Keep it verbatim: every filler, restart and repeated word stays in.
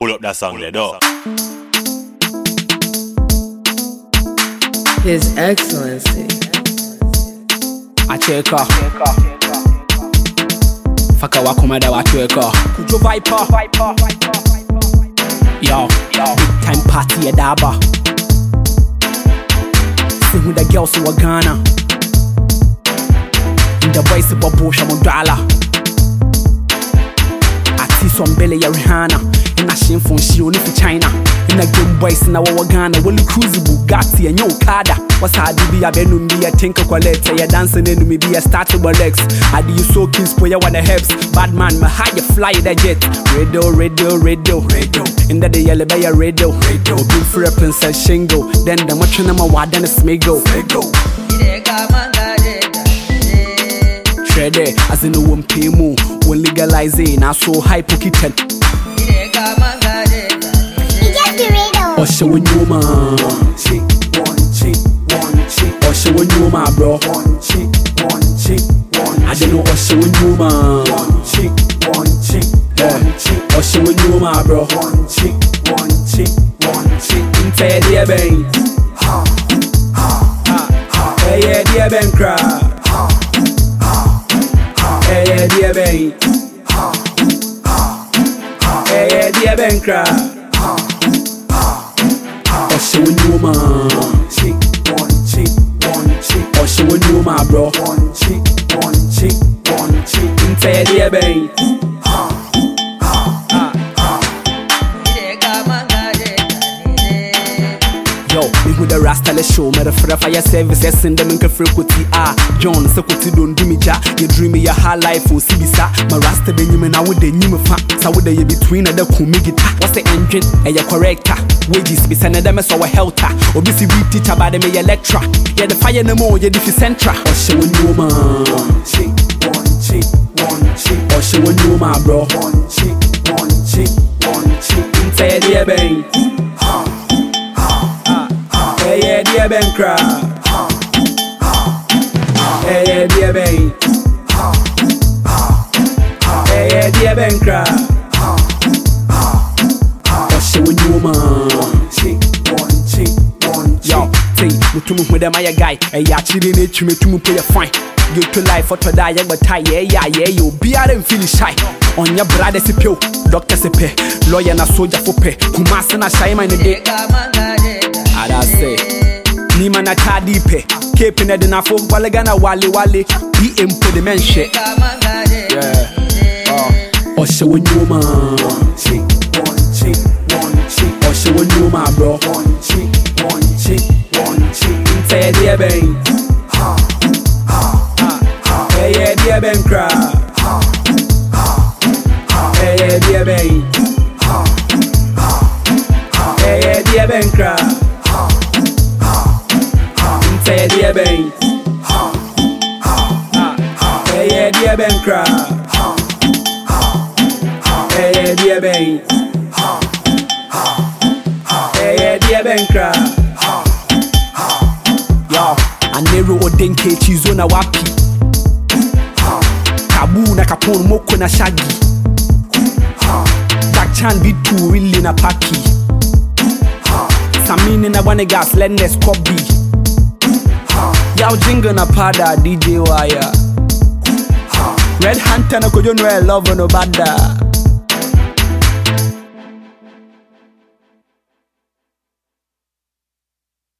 Pull up that song there, dog. His Excellency. Acheka Faka wakomada wacheka Kujo Viper Yo, big time party at Daba. Sing with the girls who are Ghana. In the voice of Bosha Mondala. I see some belly ya Rihanna. In a shame phone she only for China. In a game boys in our Ghana. Will cruise Bugatti and yo Kada. What's how do be a benum be a tinker collector? Ya dancing in me be a starter Lex. I do you so kings for ya wanna helps. Bad man, my high you fly the jet. Radio, radio, radio, radio. In the yellow bay a radio. Radio. Good for a princess shingle. Then the much number one then a smigo. Shred as in a one pay more. When legalizing, I saw high pocket ten. Oh, show when you man. One chick, one chick, one chick. Oh, show when you man, bro. One chick, one chick, one. I don't know. Oh, show when you man. One chick, one chick, one chick. Oh, show when you man, bro. One chick, one chick, one chick. Inside the bang. Ha, ha, ha. Hey, yeah, the bang cry. Ha, ha, ha. Hey, yeah, the bang. Ha, ha, ha. Hey, yeah, the bang cry. Oh, show you man. One chick, one chick, one chick. Oh, show you man, bro. One chick, one chick, one chick. Inside the bang. Ha, ha, ha, ha. Yo, me who the Rasta le show. Me the fire services send them in Kafrikuti. Ah, John, Sakuti don't do me ja. You dream me a high life for Sibisa. My Rasta Benjamin, I would the new fa. So would they between the Kumigita. What's the engine? And your corrector. Wages be sending them as our helter. Or B C B teacher by the me electra. Yeah, the fire no more, yeah, this is centra. Oh, show you man. One chick, one chick, one chick. Oh, show you man, bro. One chick, one chick, one chick. Inside the bang. Ha, ha, ha. Hey, yeah, the bang cry. Ha, ha, ha. Hey, yeah, the bang. Ha, ha, ha. Hey, yeah, the bang cry. Ha, ha, ha. Oh, show you man. One chick, one chick, one chick. Yo, say, we to move with them, my guy. Hey, ya chilling it, you make to pay a fine. Get to life for to die, but tie, yeah, yeah, yeah, you be out and feel shy. On your brother, si pill, doctor, si pay, lawyer, na soldier for pay, Kumasa, na shy, man, a day. I say, Nima na Tadi pay, keeping it enough for Walagana, Wally, Wally, be impediment shit. Yeah, oh, show you man. One chick, one chick, one chick. Oh, show you man, bro. One chick, one chick, one chick. Inside the bang. Ha, ha, ha. Hey, yeah, the bang cry. Ha, ha, ha. Hey, yeah, the bang. Ha, ha, ha. Hey, yeah, the bang cry. Ha, ha, ha. Inside the bang. Ha, ha, ha. Hey, yeah, the bang cry. Ha, ha. Hey, yeah, the bang. Ha, ha, ha. Hey, yeah, the bang cry. Ha, ha, ha. Yo, I never ordain Kechi zona wapi. Ha, Kabu na kapon moko na shaggy. Ha, Jack Chan be too really na paki. Ha, Samini na wane gas lennes kobi. Ha, Yao jingle na pada D J Wire. Ha, Red Hunter na kojo no love no bada.